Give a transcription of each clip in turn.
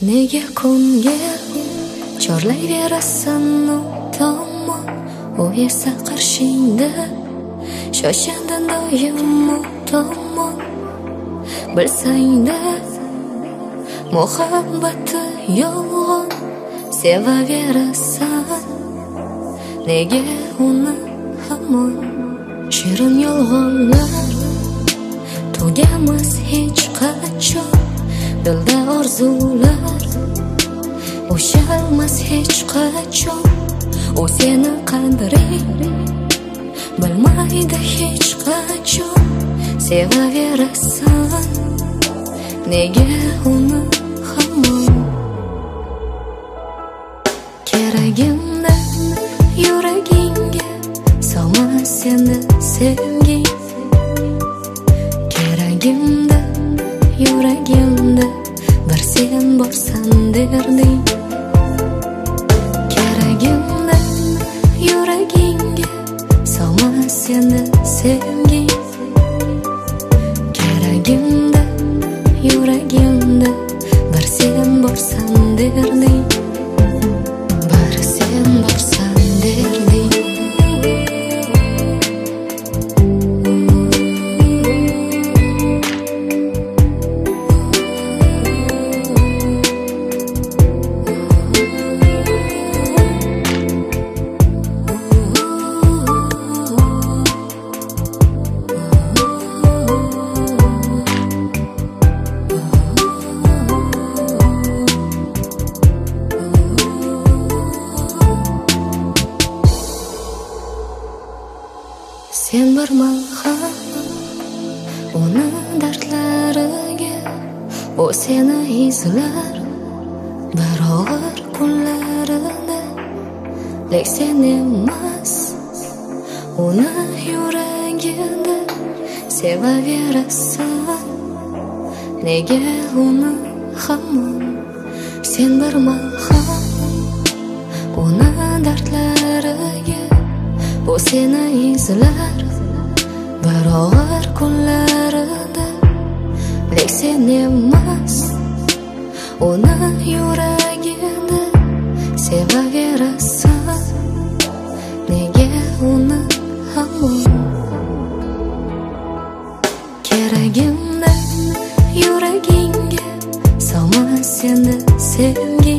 Nega ko'ngil chorlayverasan u tomon, u esa qarshingda shoshanda doim u tomon. Bilsang-da muhabbati yolg'on, sevaverasan nega uni hamon. Shirin yolg'onlar tugamas hech qachon, dilda orzular ushalmas hech qachon. U seni qadring bilmaydi hech qachon, sevaverasan nega uni hamon. Keragimda yuragingga solmas seni sevgi, keragimda yuragimda bir sen borsan derding. Keragimda yuragingga solmas seni sevgi, keragimda yuragimda bir sen borsan derding, bir sen borsan derding. Sen bir malham uni dardlariga, u seni izlar bir og'ir kunlarida. Lek sen emas uni yuragida sevaverasan nega uni hamon. Sen bir malham uni dardlariga, u seni izlar bir og'ir kunlarida. Lek sen emas uni yuragida sevaverasan nega uni hamon. Keragimda yuragingga solmas seni sevgi,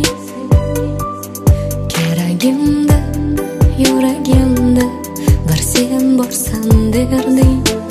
keragimda yuragimda bir sen borsan derding.